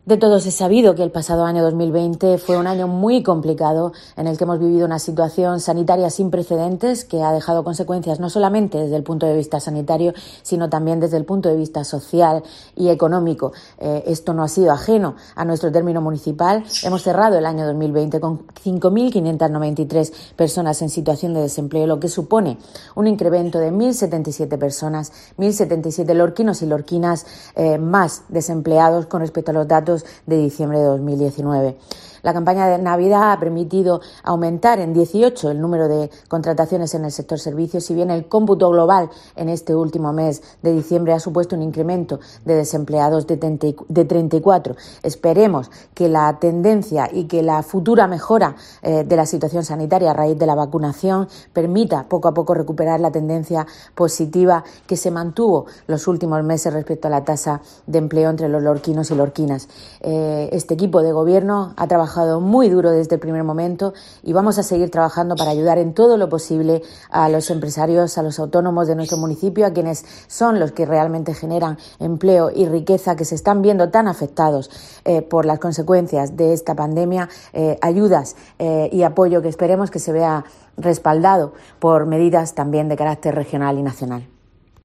De todos es sabido que el pasado año 2020 fue un año muy complicado en el que hemos vivido una situación sanitaria sin precedentes que ha dejado consecuencias no solamente desde el punto de vista sanitario, sino también desde el punto de vista social y económico. Esto no ha sido ajeno a nuestro término municipal. Hemos cerrado el año 2020 con 5.593 personas en situación de desempleo, lo que supone un incremento de 1.077 personas, 1.077 lorquinos y lorquinas más desempleados con respecto a los datos de diciembre de 2019. La campaña de Navidad ha permitido aumentar en 18 el número de contrataciones en el sector servicios, si bien el cómputo global en este último mes de diciembre ha supuesto un incremento de desempleados de 34. Esperemos que la tendencia y que la futura mejora de la situación sanitaria a raíz de la vacunación permita poco a poco recuperar la tendencia positiva que se mantuvo los últimos meses respecto a la tasa de empleo entre los lorquinos y lorquinas. Este equipo de gobierno ha trabajado muy duro desde el primer momento y vamos a seguir trabajando para ayudar en todo lo posible a los empresarios, a los autónomos de nuestro municipio, a quienes son los que realmente generan empleo y riqueza, que se están viendo tan afectados por las consecuencias de esta pandemia. Ayudas y apoyo que esperemos que se vea respaldado por medidas también de carácter regional y nacional.